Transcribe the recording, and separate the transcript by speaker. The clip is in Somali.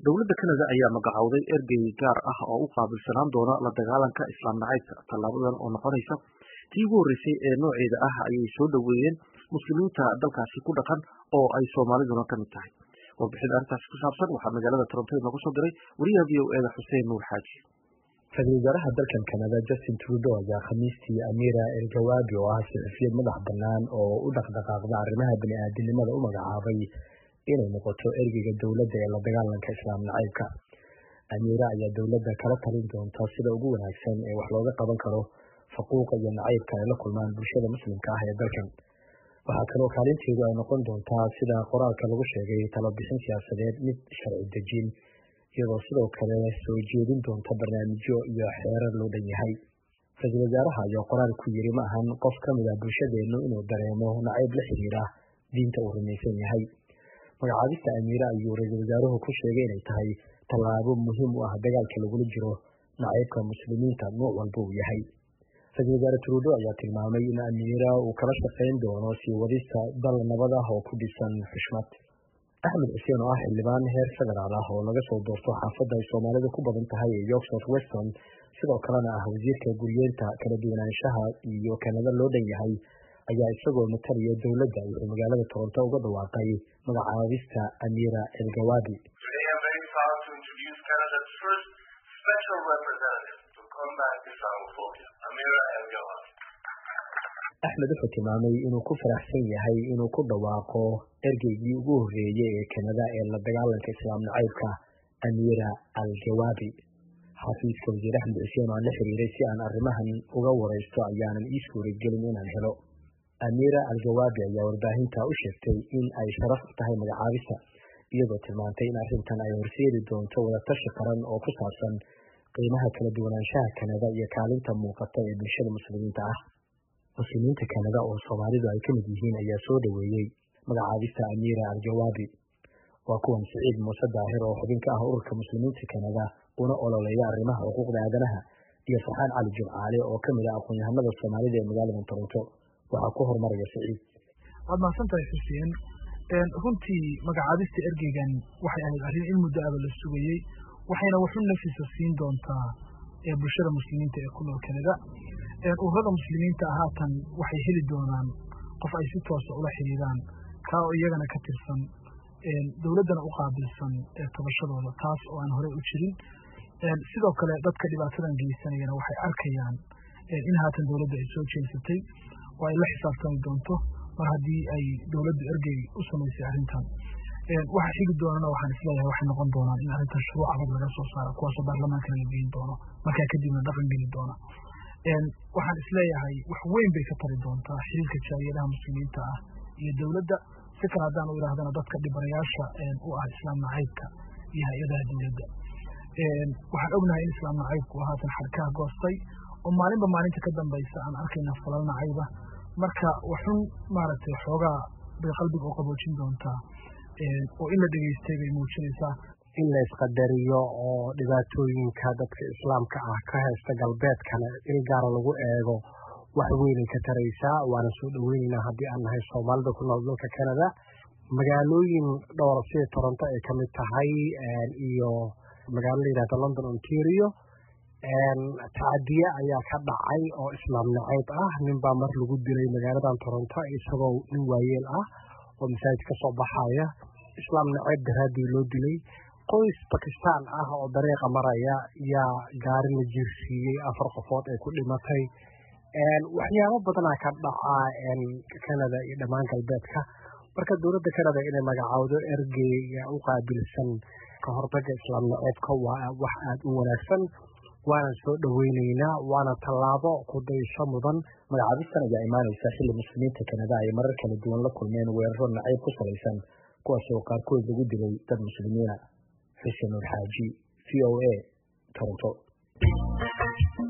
Speaker 1: dowladda Canada ayaa magacowday ergey gaar ah oo u qaabilsanaan doona la dagaalanka islaam nacaybka. Tallaabadan oo noqonaysa tii ugu horreysay ee nooceeda ah ayay soo dhaweeyeen muslimiinta dalkaasi ku dhaqan oo ay Soomaaliduna ka mid tahay. Warbixin arrintaasi ku saabsan waxaa magaalada Toronto nooga soo diray wariyaha VOA Xuseen Nuur Xaaji.
Speaker 2: Ra-iisul wasaaraha dalkan Canada Justin Trudeau ayaa Khamiistii Amira El-Gawabi oo ah saxafiyad madax bannaan oo u dhaqdhaqaaqda arrimaha bini'aadanimada u magacaabay inay noqoto ergeyga dowladda ee la dagaalanka islaam nacaybka. Amira ayaa dowladda kala talin doonta sida ugu wanaagsan ee wax looga qaban karo faquuqa iyo nacaybka ay la kulmaan bulshada muslimka ah ee dalkan. Waxaa kaloo kaalinteedu ay noqon doontaa sida qoraalka lagu sheegay talabixin siyaasadeed mid sharci dejin, iyadoo sidoo kale soo jeedin doonta barnaamijyo iyo xeerar loo dhan yahay. Ra-iisul wasaaraha ayaa qoraal ku yiri ma ahan qof ka mid ah bulshadeennu inuu dareemo nacayb la xiriira diinta uu rumaysan yahay. Magacaabista Amira ayuu ra-iisul wasaaruhu ku sheegay inay tahay tallaabo muhiim u ah dagaalka lagula jiro nacaybka muslimiinta nooc walba uu yahay. Ra-iisul wasaare Trudeau ayaa tilmaamay in Amira uu kala shaqayn doono sii wadista dal nabad ah oo ku dhisan xushmad. Axmed Xuseen oo ah xildhibaan heer federaal ah oo laga soo doorto xaafadda ay Soomaalida ku badan tahay ee York South Weston, sidoo kalena ah wasiirka guryeenta, kala duwanaanshaha iyo Kanada loo dhan yahay, ayaa isagoo matalaya dowladda wuxuu magaalada Toronto uga dhawaaqay magacaabista Amira El-Gawabi. Axmed wuxuu tilmaamay inuu ku faraxsan yahay inuu ku dhawaaqo ergeygii ugu horreeyay ee Kanada ee la dagaalanka islaam nacaybka, Amira El-Gawabi. Xafiiska wasiir Axmed Xuseen oo aan la xiriiray si aan arrimahan uga wareysto ayaanan ii suuragelin inaan helo. Amira El-Gawabi ayaa warbaahinta u sheegtay in ay sharaf u tahay magacaabista, iyadoo tilmaantay in arrintan ay horseedi doonto wadatashi qaran oo ku saabsan qiimaha kala duwanaanshaha Kanada iyo kaalinta muuqata ee bulshada muslimiinta ah. Muslimiinta Kanada oo Soomaalidu ay ka mid yihiin ayaa soo dhaweeyey magacaabista Amira El-Gawabi. Waa kuwan Siciid Muuse Daahir oo xubin ka ah ururka muslimiinta Kanada una ololeeya arrimaha xuquuqda aadanaha, iyo Farxaan Cali Jimcaale oo ka mid ah aqoon-yahanada Soomaalida ee magaalada Toronto. Waxaa ku hormaraya Siciid.
Speaker 3: Waad mahadsantahay Xuseen. Runtii magacaabista ergeygan waxay ahayd arrin in muddo aba la sugayey, waxayna wuxuu nafisa siin doontaa bulshada muslimiinta ee ku nool Kanada. Ururada muslimiinta haatan waxay heli doonaan qof ay si toos ah ula xiriiraan, kaa oo iyagana ka tirsan dowladdana u qaabilsan tabashadooda, taas oo aan horey u jirin. Sidoo kale dadka dhibaatadan geysanayana waxay arkayaan in haatan dowladda ay soo jeensatay oo ay la xisaabtami doonto mar haddii ay dowladdu ergey u samaysay arrintan. Waxa xigi doonana waxaan isleeyahay waxay noqon doonaan in arrintan shuruuc adag laga soo saaro, kuwaasoo baarlamaanka laga geyn doono, markaa kadibna dhaqan geli doona. Waxaan isleeyahay wax weyn bay ka tari doontaa xiriirka jaaliyadaha muslimiinta ah iyo dowladda. Si kale haddaan u idhaahdana dadka dhibanayaasha u ah islaam nacaybka iyo hay-adaha dowladda. Waxaan ognahay in islaam nacaybku haatan xadhkaha goostay oo maalinba maalinta ka dambaysa aan arkayna falal nacayba. Marka waxun maaragtay xoogaa bay qalbiga u qaboojin doontaa oo in la dhegaystay bay muujinaysaa.
Speaker 2: In la isqadariyo oo dhibaatooyinka dadka islaamka ah ka haysta galbeedkana il gaara lagu eego wax weynay ka taraysaa. Waana soo dhaweynaynaa haddii aan nahay Soomaalida ku nool dalka Canada. Magaalooyin dhowr sida Toronto ay ka mid tahay iyo magaalo la yidhaahdo London, Ontario, tacadiye ayaa ka dhacay oo islaam nacayb ah. nin baa mar lagu dilay magaaladan Toronto isagoo nin waayeel ah oo masaajid ka soo baxaya, islaam nacayb daraaddii loo dilay. Qoys Pakistan ah oo dariiqa maraya yaa gaari la jiirsiiyey, 4 qofood ay ku dhimatay. Waxyaabo badanaa ka dhaca Canada iyo dhammaan galbeedka. Marka dowladda Canada inay magacaawdo ergeyga u qaabilsan ka hortagga islaam nacaybka waa wax aad u wanaagsan, waana soo dhaweynaynaa, waana tallaabo ku daysho mudan. Magacaabistan ayaa imaanaysa xilli muslimiinta Canada ay marar kala duwan la kulmeen weeraro nacayb ku salaysan, kuwaasoo qaarkood lagu dilay dad muslimiina. Xuseen Nuur Xaaji, VOA, Toronto.